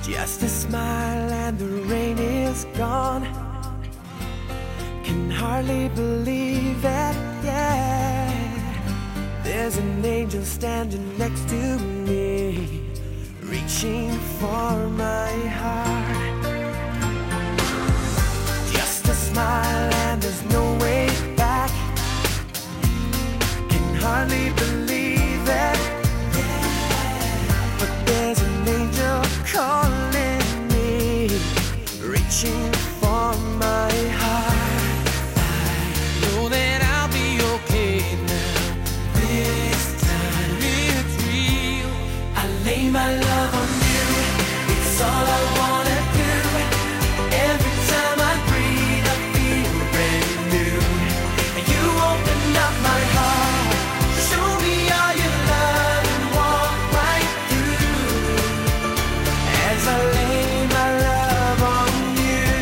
Just a smile and the rain is gone. Can hardly believe it, yeah. There's an angel standing next to me, reaching for my heart. Just a smile and there's no way back. Can hardly believe it, yeah. But there's an angel calling me, reaching for my heart. I know that I'll be okay now. This time it's real. I lay my love on you. It's all I wanna do. Every time I breathe, I feel brand new. You open up my heart, show me all your love, and walk right through. As I lay my love on you,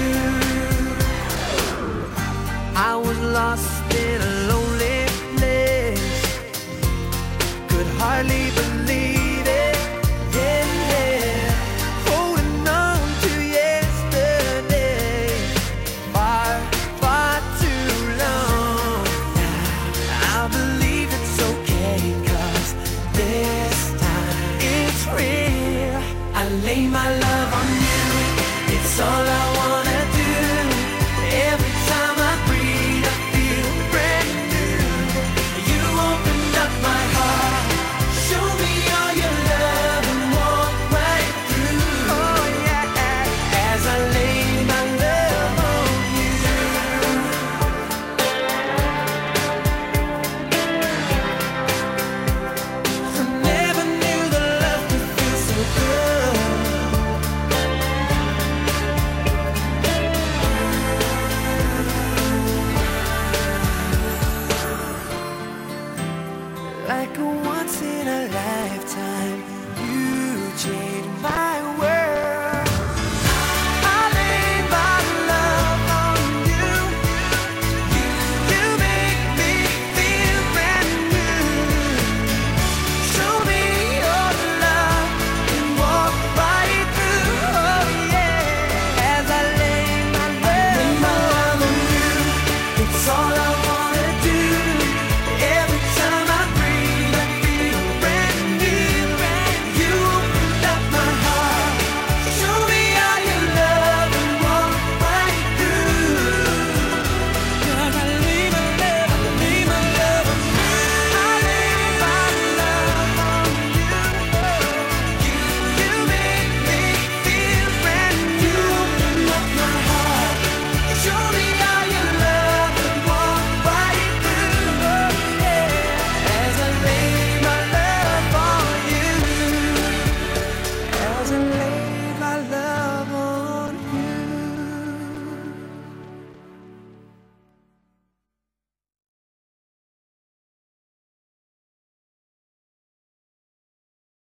I was lost in a lonely place, could hardly believe it, yeah. Holding on to yesterday, far, far too long. I believe it's okay, 'cause this time it's real. I lay my love on you, it's all I wanna do. Every time I breathe, I feel brand new. You opened up my heart, show me all your love, and walk right through. Oh yeah, as I lay my love on you. I never knew that love could feel so good. Like a once in a lifetime, you changed my world.